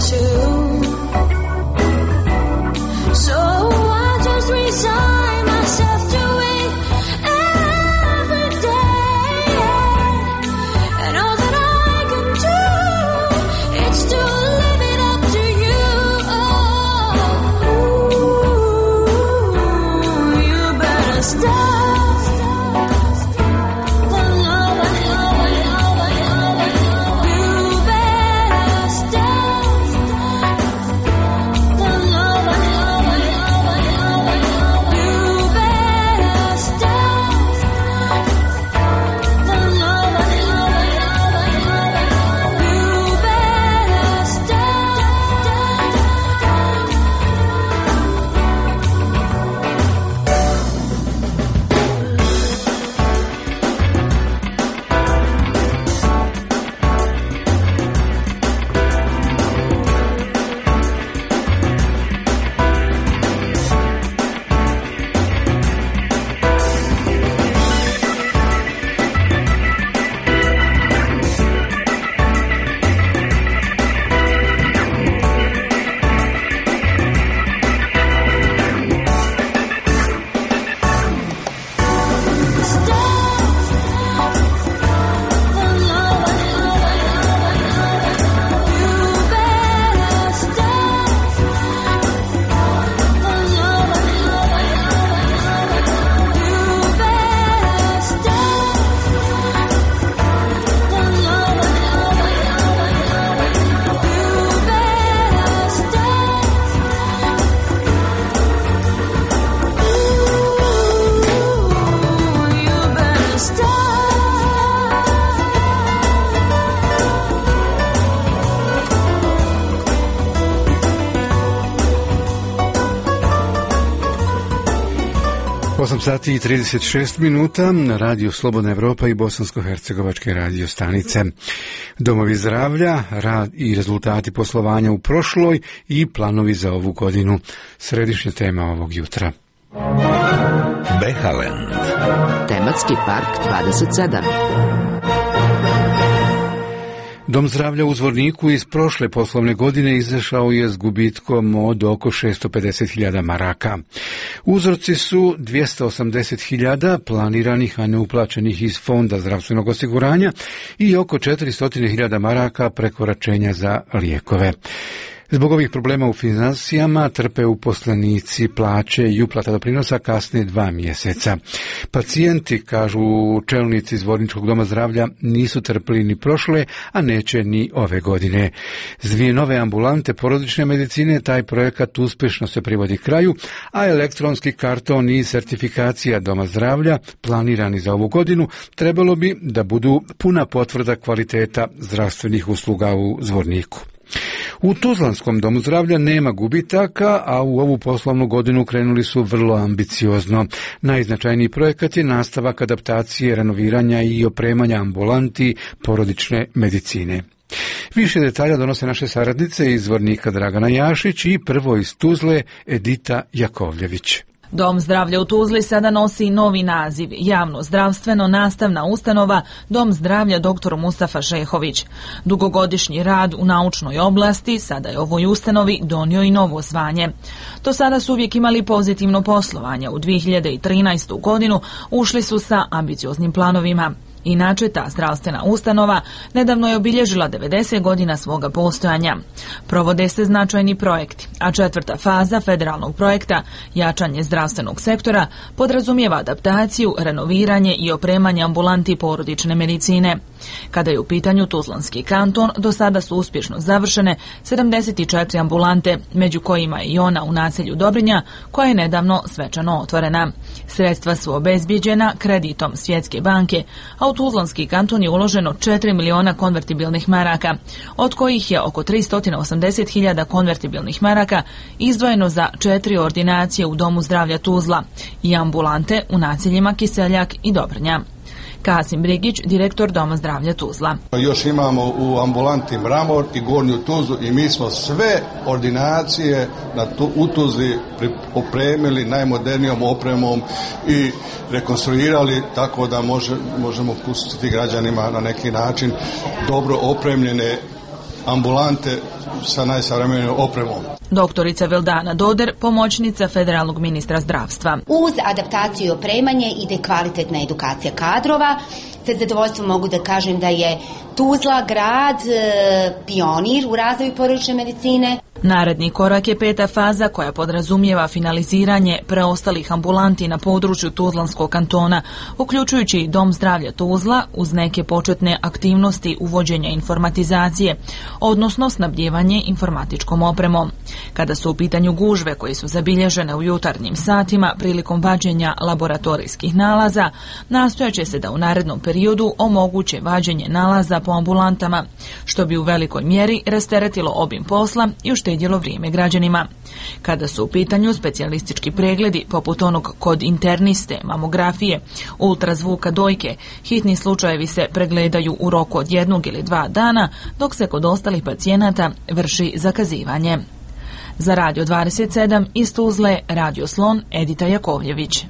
Speaker 1: osam sati i trideset šest minuta na Radio Slobodna Evropa i bosansko-hercegovačke radio stanice. Domovi zdravlja, rad i rezultati poslovanja u prošloj i planovi za ovu godinu. Središnja tema ovog jutra.
Speaker 2: Behaland.
Speaker 3: Tematski park dvadeset sedam.
Speaker 1: Dom zdravlja u Zvorniku iz prošle poslovne godine izašao je s gubitkom od oko šesto pedeset hiljada maraka. Uzroci su dvjesto osamdeset hiljada planiranih, a neuplaćenih iz Fonda zdravstvenog osiguranja i oko četiristo hiljada maraka prekoračenja za lijekove. Zbog ovih problema u financijama trpe uposlenici, plaće i uplata doprinosa kasne dva mjeseca. Pacijenti, kažu čelnici Zvorničkog doma zdravlja, nisu trpili ni prošle, a neće ni ove godine. S dvije nove ambulante porodične medicine taj projekat uspješno se privodi kraju, a elektronski karton i sertifikacija doma zdravlja planirani za ovu godinu trebalo bi da budu puna potvrda kvaliteta zdravstvenih usluga u Zvorniku. U Tuzlanskom domu zdravlja nema gubitaka, a u ovu poslovnu godinu krenuli su vrlo ambiciozno. Najznačajniji projekat je nastavak adaptacije, renoviranja i opremanja ambulanti porodične medicine. Više detalja donose naše saradnice iz Zvornika Dragana Jašić i prvo iz Tuzle Edita Jakovljević.
Speaker 9: Dom zdravlja u Tuzli sada nosi novi naziv, javno zdravstveno nastavna ustanova Dom zdravlja doktor Mustafa Šehović. Dugogodišnji rad u naučnoj oblasti sada je ovoj ustanovi donio i novo zvanje. Do sada su uvijek imali pozitivno poslovanje. U dvije hiljade trinaestu. godinu ušli su sa ambicioznim planovima. Inače, ta zdravstvena ustanova nedavno je obilježila devedeset godina svoga postojanja. Provode se značajni projekti, a četvrta faza federalnog projekta, jačanje zdravstvenog sektora, podrazumijeva adaptaciju, renoviranje i opremanje ambulanti porodične medicine. Kada je u pitanju Tuzlanski kanton, do sada su uspješno završene sedamdeset četiri ambulante, među kojima je i ona u naselju Dobrinja, koja je nedavno svečano otvorena. Sredstva su obezbijeđena kreditom Svjetske banke, a u Tuzlanski kanton je uloženo četiri miliona konvertibilnih maraka, od kojih je oko tristo osamdeset hiljada konvertibilnih maraka izdvojeno za četiri ordinacije u Domu zdravlja Tuzla i ambulante u naseljima Kiseljak i Dobrnja. Kasim Brigić, direktor Doma zdravlja Tuzla.
Speaker 10: Još imamo u ambulanti Mramor i Gornju Tuzlu i mi smo sve ordinacije na tu, u Tuzli opremili najmodernijom opremom i rekonstruirali tako da može, možemo pustiti građanima na neki način dobro opremljene ambulante sa najsavremenijom opremom.
Speaker 9: Doktorica Vildana Doder, pomoćnica federalnog ministra zdravstva.
Speaker 12: Uz adaptaciju i opremanje ide kvalitetna edukacija kadrova. Sa zadovoljstvom mogu da kažem da je Tuzla grad e, pionir u razvoju porodične medicine.
Speaker 9: Naredni korak je peta faza koja podrazumijeva finaliziranje preostalih ambulanti na području Tuzlanskog kantona, uključujući i Dom zdravlja Tuzla uz neke početne aktivnosti uvođenja informatizacije, odnosno snabdjevanje informatičkom opremom. Kada su u pitanju gužve koje su zabilježene u jutarnjim satima prilikom vađenja laboratorijskih nalaza, nastojaće se da u narednom periodu omoguće vađenje nalaza po ambulantama, što bi u velikoj mjeri rasteretilo obim posla i uštedjelo vrijeme građanima. Kada su u pitanju specijalistički pregledi, poput onog kod interniste, mamografije, ultrazvuka dojke, hitni slučajevi se pregledaju u roku od jednog ili dva dana, dok se kod ostalih pacijenata vrši zakazivanje. Za Radio dvadeset sedam iz Tuzle, Radio Slon, Edita Jakovljević.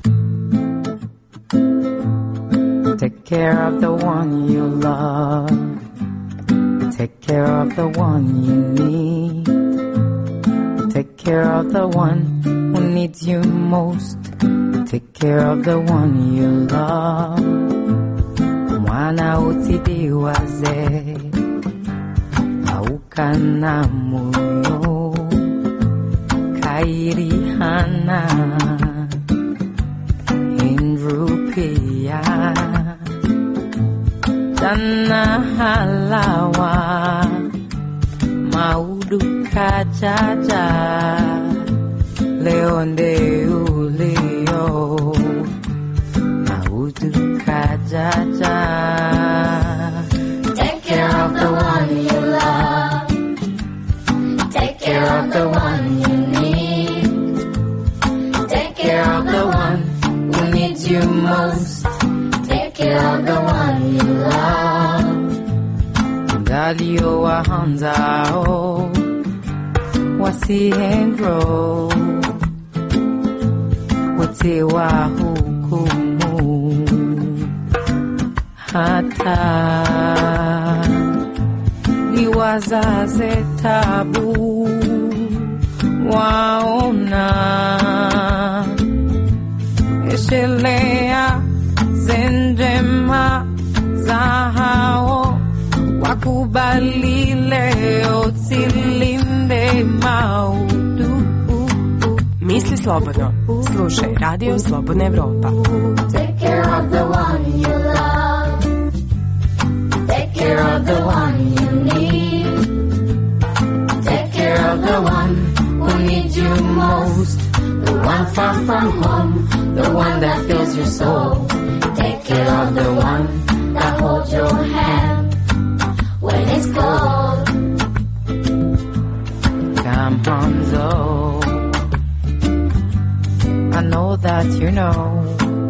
Speaker 13: Take care of the one you love. Take care of the one you need. Take care of the one who needs you most. Take care of the one you love. Mwana utidiwaze haukana moyo kairihana in rupiah Dana halawa maudu kajaja leonde ulio maudu kajaja.
Speaker 14: Take care of the one you love. Take care of the one you need. Take care of the one who
Speaker 13: walio wahanzao wasiendro wote wahukumu hata liwazaze tabu waona eshelea zenjema za hao wakubali leo tilinde maudu.
Speaker 4: Misli slobodno. Slušaj Radio Slobodna Evropa.
Speaker 14: Take care of the one you love. Take care of the one you need. Take care of the one who needs you most. The one far from home. The one that fills your soul. Take care of the one that holds your hand when it's cold.
Speaker 13: Come Hanzo, I know that you know.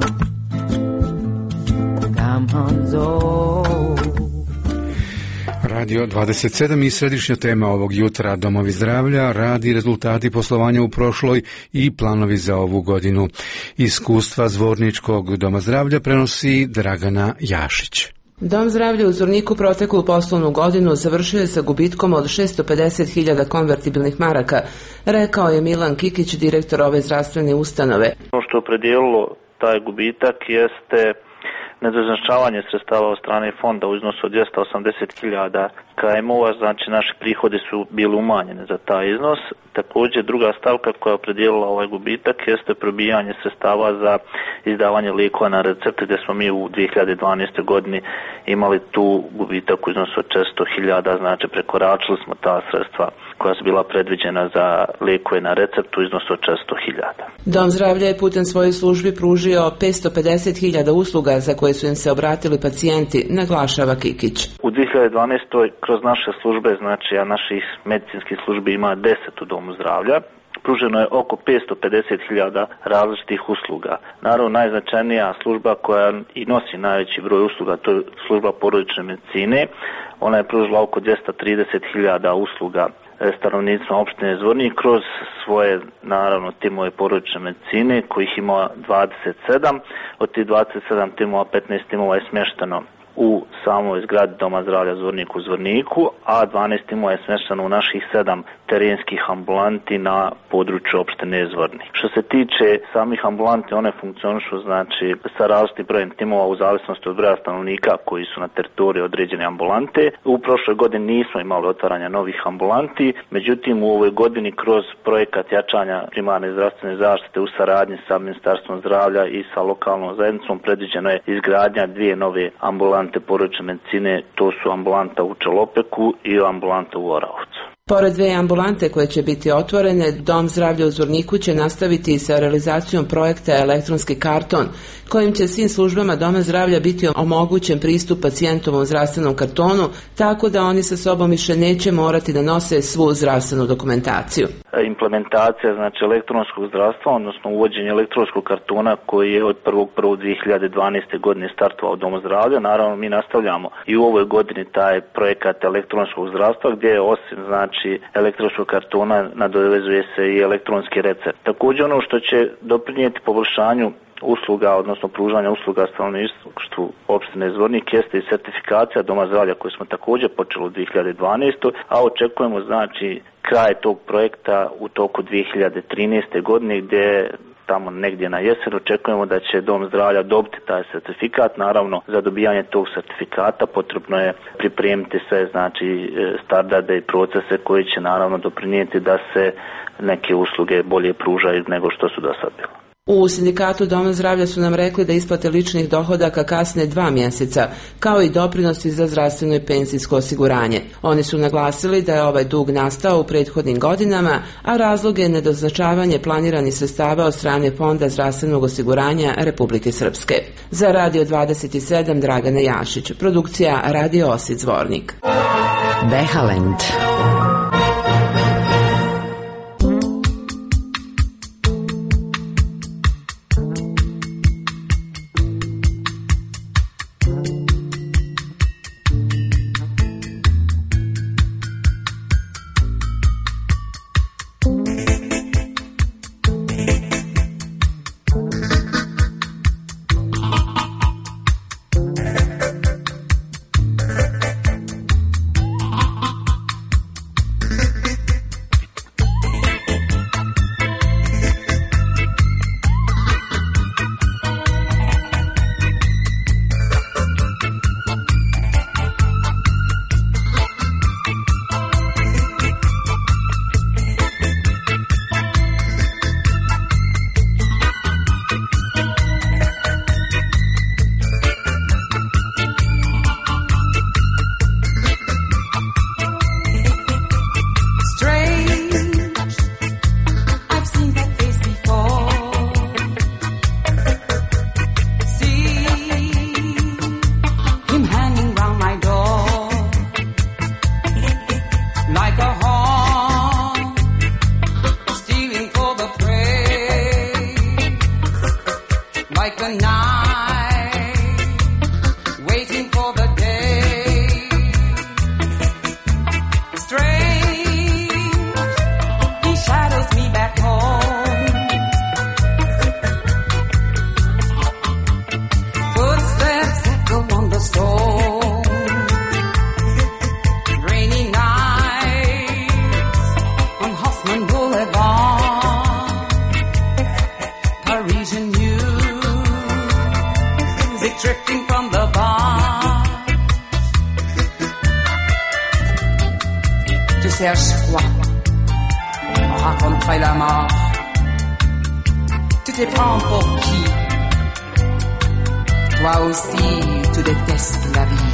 Speaker 13: Come Hanzo.
Speaker 1: Radio dvadeset sedam i središnja tema ovog jutra domovi zdravlja, rad i rezultati poslovanja u prošloj i planovi za ovu godinu. Iskustva Zvorničkog doma zdravlja prenosi Dragana Jašić.
Speaker 5: Dom zdravlja u Zvorniku proteklu poslovnu godinu završio je sa gubitkom od šesto pedeset hiljada konvertibilnih maraka, rekao je Milan Kikić, direktor ove zdravstvene ustanove.
Speaker 8: Ono što je opredijelilo taj gubitak jeste nedoznačavanje sredstava od strane fonda u iznosu od dvjesto osamdeset hiljada K M-ova, znači naši prihodi su bili umanjeni za taj iznos. Također druga stavka koja je opredijelila ovaj gubitak jeste probijanje sredstava za izdavanje lijekova na recept, gdje smo mi u dvije hiljade dvanaestoj godini imali tu gubitak u iznosu od četiristo hiljada, znači prekoračili smo ta sredstva koja su bila predviđena za lijekove na recept u iznosu od četiristo hiljada.
Speaker 5: Dom zdravlja je putem svojih službi pružio petsto pedeset hiljada usluga za koje su im se obratili pacijenti, naglašava Kikić.
Speaker 8: U dvije hiljade dvanaestoj kroz naše službe, znači a naših medicinskih službi ima deset u domu zdravlja, pruženo je oko petsto pedeset hiljada različitih usluga. Naravno, najznačajnija služba koja i nosi najveći broj usluga, to je služba porodične medicine. Ona je pružila oko dvjesto trideset hiljada usluga stanovnicima opštine Zvornik kroz svoje, naravno, timove porodične medicine, kojih ima dvadeset sedam. Od tih dvadeset sedam timova, petnaest timova je smješteno u samoj zgradi Doma zdravlja Zvornik u Zvorniku, a dvanaest timova je smješteno u naših sedam terenskih ambulanti na području opštine Zvornik. Što se tiče samih ambulanti, one funkcionišu znači sa različitim brojem timova u zavisnosti od broja stanovnika koji su na teritoriji određene ambulante. U prošloj godini nismo imali otvaranja novih ambulanti, međutim u ovoj godini kroz projekat jačanja primarne zdravstvene zaštite u saradnji sa Ministarstvom zdravlja i sa lokalnom zajednicom predviđeno je izgradnja dvije nove ambulante porodične medicine, to su ambulanta u Čelopeku i ambulanta u Orahovcu.
Speaker 5: Pored dve ambulante koje će biti otvorene, Dom zdravlja u Zvorniku će nastaviti sa realizacijom projekta Elektronski karton, kojim će svim službama Doma zdravlja biti omogućen pristup pacijentovom zdravstvenom kartonu, tako da oni sa sobom više neće morati da nose svu zdravstvenu dokumentaciju.
Speaker 8: Implementacija znači elektronskog zdravstva, odnosno uvođenje elektronskog kartona koji je od prvog prvog dvije hiljade dvanaeste godine startovao u Domu zdravlja. Naravno, mi nastavljamo i u ovoj godini taj projekat elektronskog zdravstva, gdje je osim znači elektronskog kartona nadovezuje se i elektronski recept. Također ono što će doprinijeti poboljšanju usluga, odnosno pružanja usluga stanovništvu opštine Zvornik jeste i sertifikacija Doma zdravlja koju smo također počeli u dvije hiljade dvanaestoj. a očekujemo znači kraj tog projekta u toku dvije hiljade trinaeste. godine, gdje tamo negdje na jesen očekujemo da će Dom zdravlja dobiti taj sertifikat. Naravno, za dobijanje tog sertifikata potrebno je pripremiti sve znači standarde i procese koji će naravno doprinijeti da se neke usluge bolje pružaju nego što su do sad bile.
Speaker 5: U sindikatu Doma zdravlja su nam rekli da isplate ličnih dohodaka kasne dva mjeseca, kao i doprinosi za zdravstveno i penzijsko osiguranje. Oni su naglasili da je ovaj dug nastao u prethodnim godinama, a razlog je nedoznačavanje planiranih sredstava od strane Fonda zdravstvenog osiguranja Republike Srpske. Za Radio dvadeset sedam Dragana Jašić, produkcija Radio Osit Zvornik.
Speaker 3: Behalend.
Speaker 15: te cherches quoi? On raconterait la mort. Tu te prends pour qui? Toi aussi, tu détestes la vie.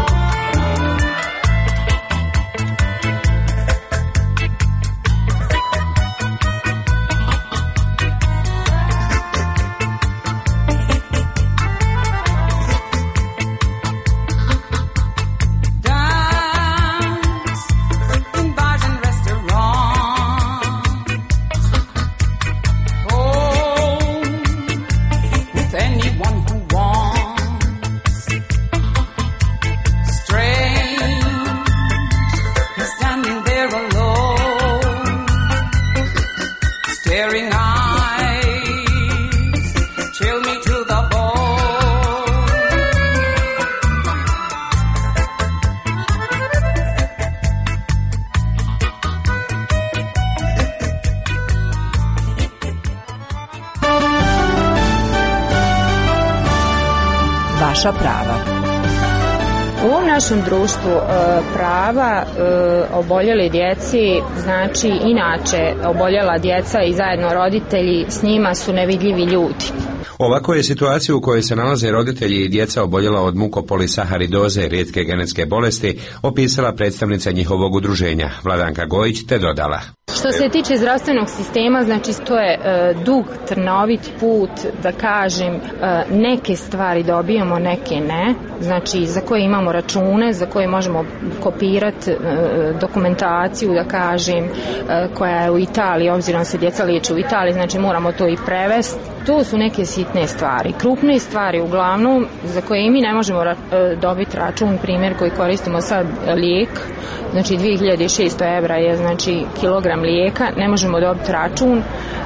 Speaker 3: Vaša prava.
Speaker 16: U ovom našem društvu e, prava e, oboljeli djeci, znači inače oboljela djeca i zajedno roditelji, s njima su nevidljivi ljudi.
Speaker 17: Ovako je situacija u kojoj se nalaze roditelji i djeca oboljela od mukopolisaharidoze, rijetke genetske bolesti, opisala predstavnica njihovog udruženja, Vladanka Gojić, te dodala.
Speaker 16: Što se tiče zdravstvenog sistema, znači to je e, dug, trnovit put, da kažem, e, neke stvari dobijamo, neke ne, znači za koje imamo račune, za koje možemo kopirati e, dokumentaciju, da kažem, e, koja je u Italiji, obzirom se djeca liječe u Italiji, znači moramo to i prevesti. To su neke sitne stvari. Krupne stvari, uglavnom, za koje i mi ne možemo ra- dobiti račun, primjer koji koristimo sad, lijek, znači dvije hiljade šesto evra je znači kilogram lijeka, ne možemo dobiti račun e,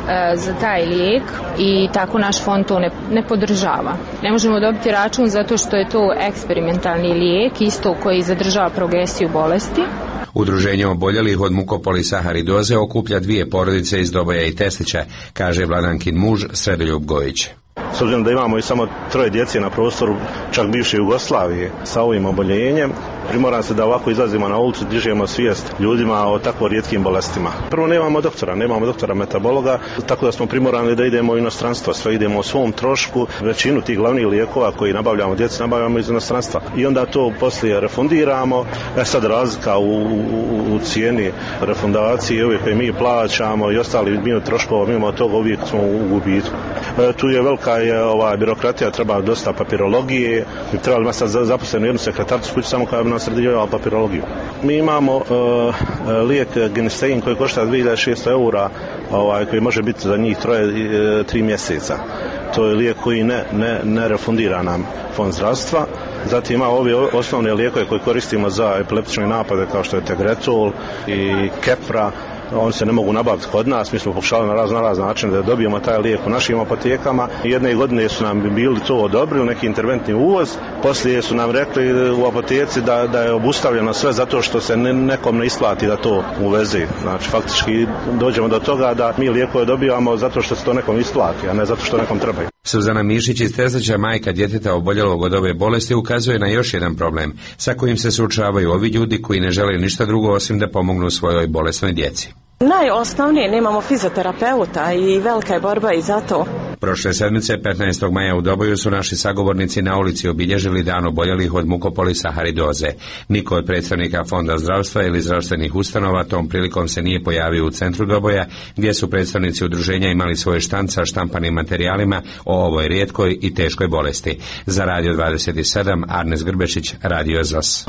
Speaker 16: za taj lijek i tako naš fond to ne, ne podržava. Ne možemo dobiti račun zato što je to eksperimentalni lijek, isto koji zadržava progresiju bolesti.
Speaker 17: Udruženje oboljelih od mukopolisaharidoze okuplja dvije porodice iz Doboja i Testića, kaže Vladankin muž Sredoljub Gojić.
Speaker 18: S obzirom da imamo i samo troje djece na prostoru čak bivše Jugoslavije sa ovim oboljenjem, primoram se da ovako izlazimo na ulicu, dižemo svijest ljudima o tako rijetkim bolestima. Prvo nemamo doktora, nemamo doktora metabologa, tako da smo primorani da idemo u inostranstvo, sve idemo o svom trošku, većinu tih glavnih lijekova koji nabavljamo djeci nabavljamo iz inostranstva i onda to poslije refundiramo. E sad razlika u, u, u cijeni refundacije, uvijek koje mi plaćamo i ostali mimo troškova, mimo toga uvijek smo u gubitku. E, tu je velika je ova birokratija, treba dosta papirologije, mi trebali imati sad zaposlenu jednu sekretarcu kući samo koja bi nam sređivala papirologiju. Mi imamo uh, lijek Genistein koji košta dvije hiljade šesto eura, ovaj, koji može biti za njih troje, uh, tri mjeseca. To je lijek koji ne, ne, ne refundira nam fond zdravstva. Zatim ima ove osnovne lijekove koje koristimo za epileptične napade kao što je Tegretol i Kepra. Oni se ne mogu nabaviti kod nas, mi smo pokušali na raz, na raz način da dobijemo taj lijek u našim apotekama. Jedne godine su nam bili to odobrili, neki interventni uvoz, poslije su nam rekli u apoteci da, da je obustavljeno sve zato što se ne, nekom ne isplati da to uveze. Znači faktički dođemo do toga da mi lijekove dobivamo zato što se to nekom isplati, a ne zato što nekom trebaju.
Speaker 17: Suzana Mišić iz Tezlića, majka djeteta oboljelog od ove bolesti, ukazuje na još jedan problem sa kojim se suočavaju ovi ljudi koji ne žele ništa drugo osim da pomognu svojoj bolesnoj djeci.
Speaker 19: Najosnovnije, nemamo fizioterapeuta i velika je borba i zato.
Speaker 17: Prošle sedmice, petnaestog maja u Doboju, su naši sagovornici na ulici obilježili dan oboljelih od mukopolisaharidoze. Niko od predstavnika Fonda zdravstva ili zdravstvenih ustanova tom prilikom se nije pojavio u centru Doboja, gdje su predstavnici udruženja imali svoje štand sa štampanim materijalima o ovoj rijetkoj i teškoj bolesti. Za Radio dvadeset sedam, Arnes Grbešić, Radio Z O S.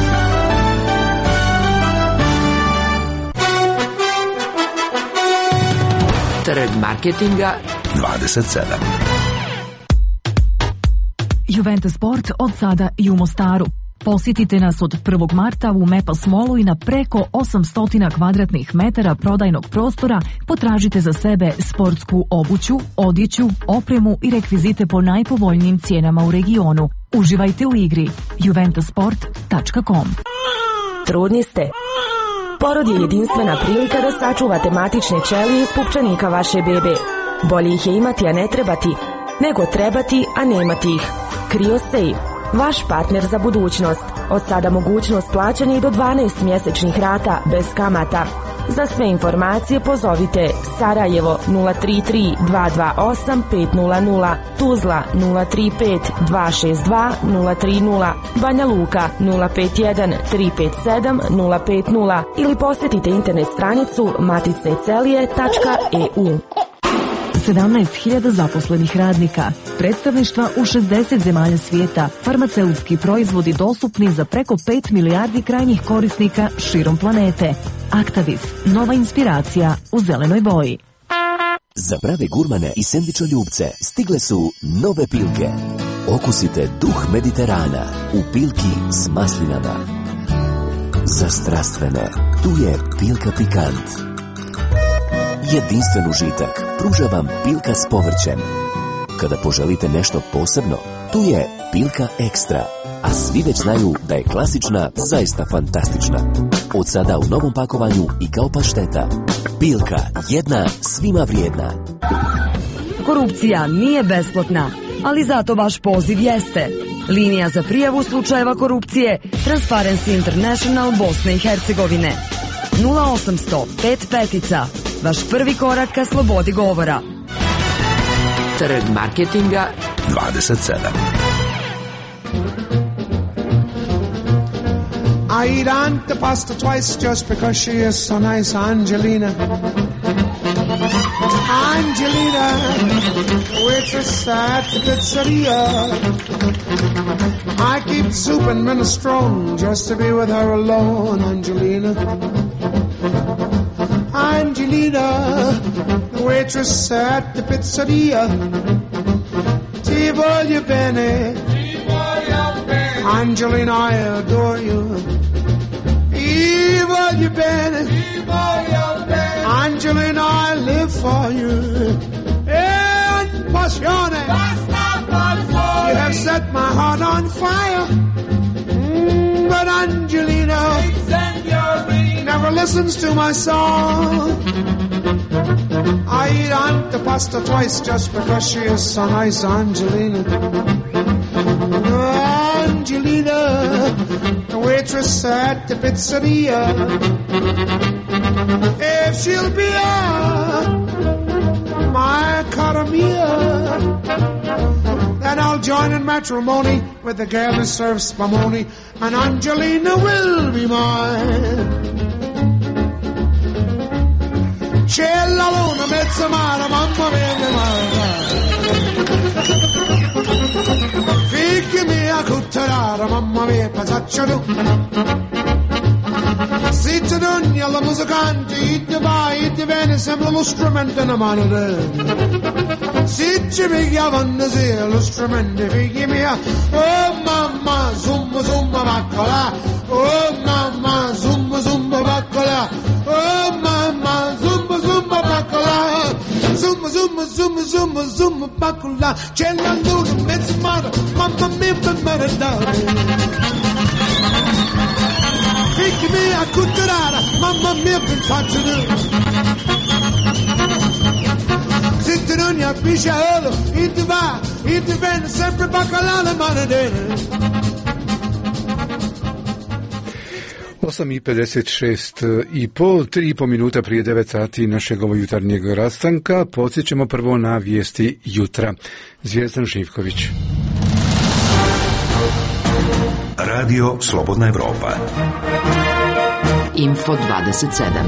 Speaker 3: Trg marketinga
Speaker 2: dvadeset sedam.
Speaker 9: Juventus Sport od sada i u Mostaru. Posjetite nas od prvog marta u Mepas Mallu i na preko osamsto kvadratnih metara prodajnog prostora potražite za sebe sportsku obuću, odjeću, opremu i rekvizite po najpovoljnijim cijenama u regionu. Uživajte u igri. juventus sport tačka com.
Speaker 20: Trudni ste? Porod je jedinstvena prilika da sačuvate matične ćelije iz pupčanika vaše bebe. Bolje ih je imati, a ne trebati, nego trebati, a nemati ih. CryoSafe, vaš partner za budućnost. Od sada mogućnost plaćanja i do dvanaest mjesečnih rata bez kamata. Za sve informacije pozovite Sarajevo nula tri tri dva dva osam pet nula nula, Tuzla nula tri pet dva šest dva nula tri nula, Banja Luka nula pet jedan tri pet sedam nula pet nula ili posjetite internet stranicu maticecelije tačka e u.
Speaker 21: sedamnaest hiljada zaposlenih radnika, predstavništva u šezdeset zemalja svijeta, farmaceutski proizvodi dostupni za preko pet milijardi krajnjih korisnika širom planete. Actavis, nova inspiracija u zelenoj boji.
Speaker 22: Za prave gurmane i sendvičoljubce stigle su nove Pilke. Okusite duh Mediterana u Pilki s maslinama. Za strastvene, tu je Pilka Pikant. Jedinstven užitak pruža vam Pilka s povrćem. Kada poželite nešto posebno, tu je Pilka Ekstra. A svi već znaju da je klasična zaista fantastična. Od sada u novom pakovanju i kao pašteta. Pilka, jedna svima vrijedna.
Speaker 23: Korupcija nije besplatna, ali zato vaš poziv jeste. Linija za prijavu slučajeva korupcije Transparency International Bosne i Hercegovine. nula osamsto pet petica. Vaš prvi korak ka slobodi govora.
Speaker 3: Trg marketinga
Speaker 2: dvadeset sedam.
Speaker 11: I eat antipasta twice just because she is so nice, Angelina. Angelina, waitress at the pizzeria. I keep soup and minestrone just to be with her alone, Angelina. Angelina, the waitress at the pizzeria. Ti voglio bene, Angelina, I adore you. Ti voglio bene, Angelina, I live for you. And passione, you have set my heart on fire. Mm, but Angelina never listens to my song. I eat antipasta twice just because she is so nice, Angelina. Angelina, the waitress at the pizzeria. If she'll be a my cara mia, then I'll join in matrimony with the girl who serves spumoni, and Angelina will be mine. C'è la luna, mezza mare, mamma mia, mare. Figli mia cutterara, mamma mia, pasaccio tu. Se ti dogni alla musicante, e ti vai, e ti viene, sembra lo strumento in mano te. Se ci pigliavano sia lo strumento, figli mia, oh mamma, zumba zumba baccola, oh mamma, zumba zumba baccola, oh mamma, zumba zumba baccola, zumba zumba zumba zumba zumba baccola, c'è la luna, mezza mare, mamma mia, per mare figli mia cutterara, mamma mia, per faccio tu. Se ti non ne pisciolo, e ti va, e ti viene sempre baccola la manadera.
Speaker 1: osam i pedeset šest i po, tri i po minuta prije devet sati našeg ovo jutarnjeg rastanka. Podsjećamo prvo na vijesti jutra. Zvijezdan Živković.
Speaker 2: Radio Slobodna Evropa.
Speaker 3: Info dvadeset sedam.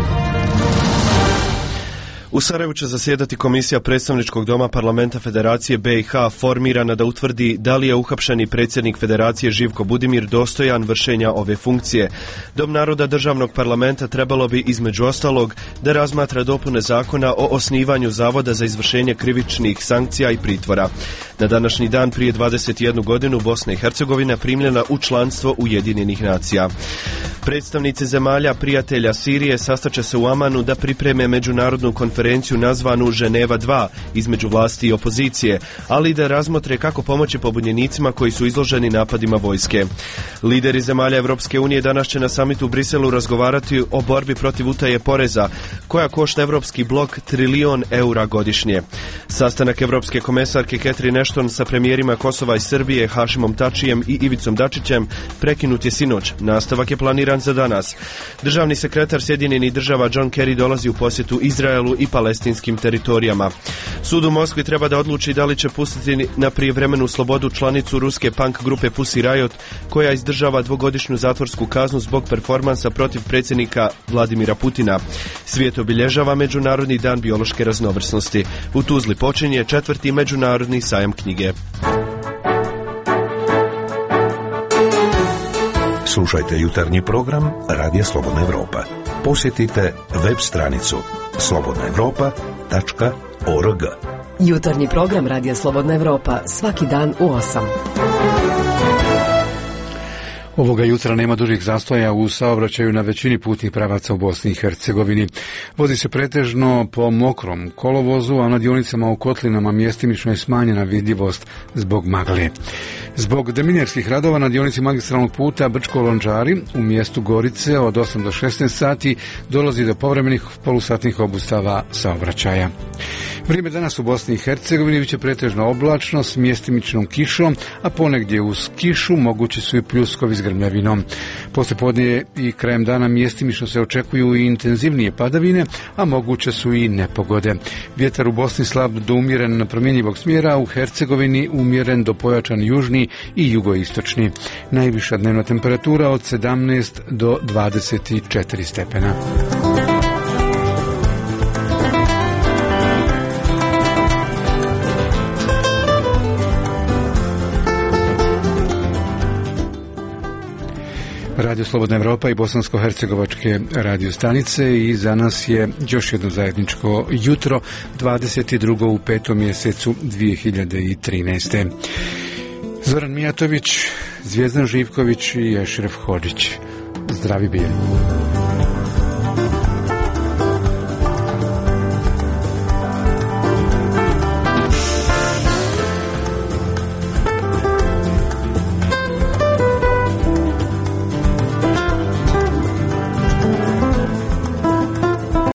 Speaker 7: U Sarajevu će zasjedati komisija predstavničkog doma parlamenta Federacije B i H formirana da utvrdi da li je uhapšeni predsjednik Federacije Živko Budimir dostojan vršenja ove funkcije. Dom naroda državnog parlamenta trebalo bi između ostalog da razmatra dopune zakona o osnivanju Zavoda za izvršenje krivičnih sankcija i pritvora. Na današnji dan prije dvadeset jednu godinu Bosna i Hercegovina primljena u članstvo Ujedinjenih nacija. Predstavnici zemalja prijatelja Sirije sastaće se u Amanu da pripreme međunarodnu konferenciju nazvanu Ženeva dva između vlasti i opozicije, ali i da razmotre kako pomoći pobunjenicima koji su izloženi napadima vojske. Lideri zemalja Evropske unije danas će na samitu u Briselu razgovarati o borbi protiv utaje poreza, koja košta Evropski blok trilion eura godišnje. Sastanak Evropske komesarke Catherine Ashton sa premijerima Kosova i Srbije Hašimom Tačijem i Ivicom Dačićem prekinut je sinoć. Nastavak je planiran za danas. Državni sekretar Sjedinjenih država John Kerry dolazi u posjetu Izraelu i palestinskim teritorijama. Sud u Moskvi treba da odluči da li će pustiti na prijevremenu slobodu članicu ruske punk grupe Pussy Riot, koja izdržava dvogodišnju zatvorsku kaznu zbog performansa protiv predsjednika Vladimira Putina. Svijet obilježava Međunarodni dan biološke raznovrsnosti. U Tuzli počinje četvrti međunarodni sajam knjige.
Speaker 2: Slušajte jutarnji program Radija Slobodna Evropa. Posjetite web stranicu slobodna evropa tačka org.
Speaker 4: Jutarnji program Radija Slobodna Evropa svaki dan u osam.
Speaker 1: Ovoga jutra nema dužih zastoja u saobraćaju na većini putnih pravaca u Bosni i Hercegovini. Vozi se pretežno po mokrom kolovozu, a na dionicama u Kotlinama mjestimično je smanjena vidljivost zbog magle. Zbog deminerskih radova na dionici magistralnog puta Brčko-Lončari u mjestu Gorice od osam do šesnaest sati dolazi do povremenih polusatnih obustava saobraćaja. Vrijeme danas u Bosni i Hercegovini biće pretežno oblačno s mjestimičnom kišom, a ponegdje uz kišu mogući su i pljuskovi s grmljavinom. Poslijepodne i krajem dana mjestimično se očekuju i intenzivnije padavine, a moguće su i nepogode. Vjetar u Bosni slab do umjeren promjenjivog smjera, u Hercegovini umjeren do pojačan južni i jugoistočni. Najviša dnevna temperatura od sedamnaest do dvadeset četiri stepena. Radio Slobodna Evropa i bosansko-hercegovačke radio stanice i za nas je još jedno zajedničko jutro, dvadeset drugo u petom mjesecu dvije hiljade trinaeste. Zoran Mijatović, Zvijezdan Živković i Ešref Hodžić. Zdravi bili.